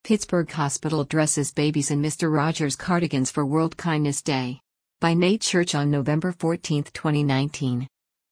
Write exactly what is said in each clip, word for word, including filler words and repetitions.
Pittsburgh Hospital dresses babies in Mister Rogers cardigans for World Kindness Day. By Nate Church on November fourteenth, twenty nineteen.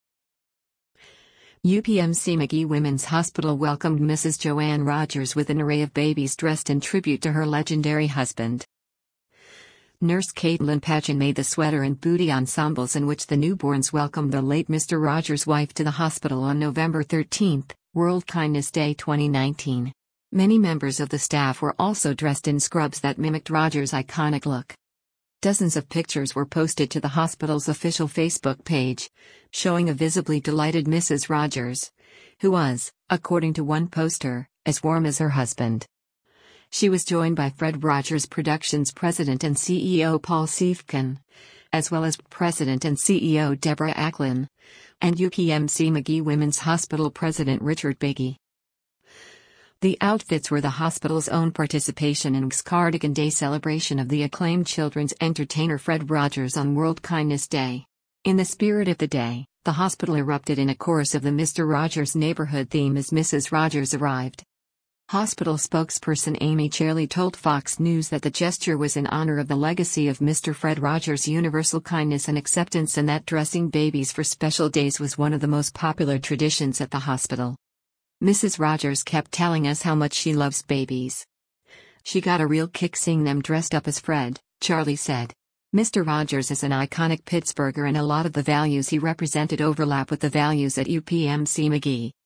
U P M C Magee Women's Hospital welcomed Missus Joanne Rogers with an array of babies dressed in tribute to her legendary husband. Nurse Caitlin Pachin made the sweater and booty ensembles in which the newborns welcomed the late Mister Rogers' wife to the hospital on November thirteenth, World Kindness Day twenty nineteen. Many members of the staff were also dressed in scrubs that mimicked Rogers' iconic look. Dozens of pictures were posted to the hospital's official Facebook page, showing a visibly delighted Missus Rogers, who was, according to one poster, as warm as her husband. She was joined by Fred Rogers Productions President and C E O Paul Siefken, as well as President and C E O Deborah Acklin, and U P M C Magee Women's Hospital President Richard Biggie. The outfits were the hospital's own participation in Cardigan Day celebration of the acclaimed children's entertainer Fred Rogers on World Kindness Day. In the spirit of the day, the hospital erupted in a chorus of the Mister Rogers neighborhood theme as Missus Rogers arrived. Hospital spokesperson Amy Charley told Fox News that the gesture was in honor of the legacy of Mister Fred Rogers' universal kindness and acceptance, and that dressing babies for special days was one of the most popular traditions at the hospital. Missus Rogers kept telling us how much she loves babies. She got a real kick seeing them dressed up as Fred, Charley said. Mister Rogers is an iconic Pittsburgher, and a lot of the values he represented overlap with the values at U P M C Magee.